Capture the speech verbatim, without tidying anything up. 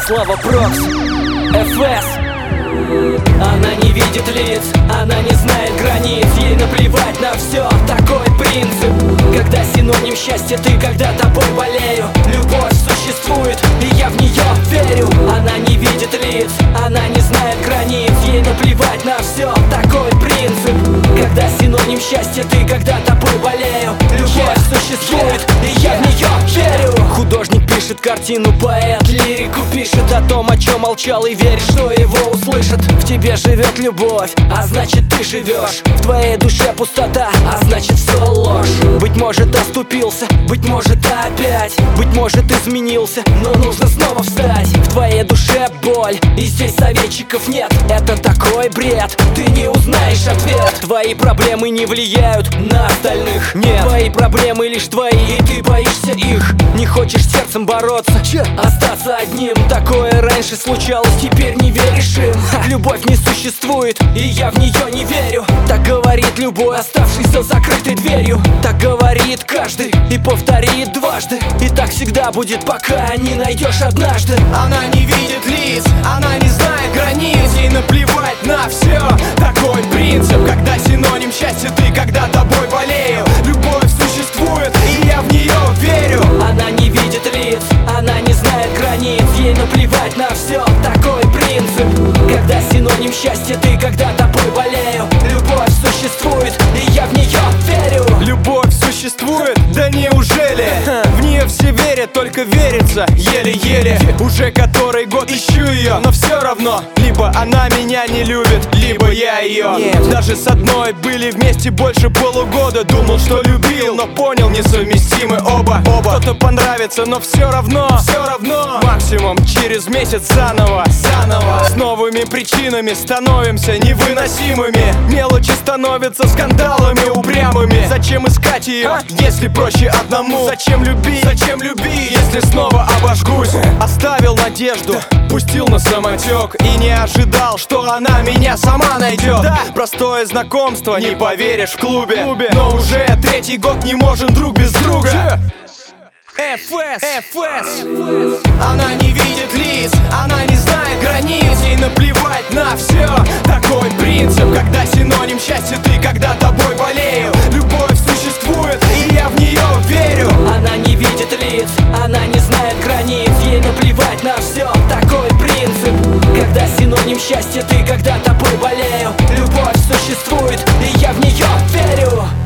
Слава Прокс, эф эс. Она не видит лиц, она не знает границ, ей наплевать на все, такой принцип. Когда синоним счастья ты, когда тобой болею. Любовь существует, и я в нее верю. Она не видит лиц, она не знает границ, ей наплевать на все, такой принцип. Когда синоним счастья ты, когда тобой болею. Любовь существует, и я в нее верю. Художник пишет картину, поэт лирику пишет о том, о чем молчал, и верит, что его услышат. В тебе живет любовь, а значит ты живешь. В твоей душе пустота, а значит все ложь. Быть может оступился, быть может опять, быть может изменился, но нужно снова встать. В твоей душе боль, и здесь советчиков нет. Это такой бред, ты не узнаешь ответ. Твои проблемы не влияют на остальных. Нет, твои проблемы лишь твои, и ты боишься их. Не хочешь сердцем бороться, Че? остаться одним. Такое раньше случалось, теперь не веришь им. Ха, любовь не существует, и я в нее не верю. Так говорит любой, оставшийся закрытой дверью. Так говорит каждый и повторит дважды. И так всегда будет, пока не найдешь однажды. Она не видит лиц, она не знает границ, ей наплевать на все, такой принцип. Когда синоним счастья ты, когда тобой болею. Любовь существует, и я в нее верю. Она не видит лиц, она не знает границ, ей наплевать на все, такой принцип. Когда синоним счастья ты, когда тобой болею. Любовь существует, и я в нее верю. Любовь существует? Да неужели? В нее все верят, только верится еле-еле. Уже который год ищу ее, но все равно либо она меня не любит, либо я ее. Нет. Даже с одной были вместе больше полугода. Думал, что любил, но понял, несовместимы оба. Оба. Кто-то понравится, но все равно, все равно. Максимум через месяц заново, заново. С новыми причинами становимся невыносимыми. Мелочи становятся скандалами упрямыми. Зачем искать ее, а? если проще одному? Зачем любить, зачем любить, если снова обожгусь? Оставил надежду, пустил на самотек и не ожидал, что она меня сама найдет. Да. Простое знакомство, не поверишь, в клубе, клубе. Но уже третий год не можем друг без друга. эф эс, эф эс. Она не видит лиц, она не знает границ, ей наплевать на все, такой принцип. Когда синоним счастья ты, когда тобой болею. Любовь существует, и я в нее верю. Она не видит лиц, она не знает границ, ей наплевать на все, такой принцип. Когда синоним счастья ты, когда тобой болею. Любовь существует, и я в нее верю.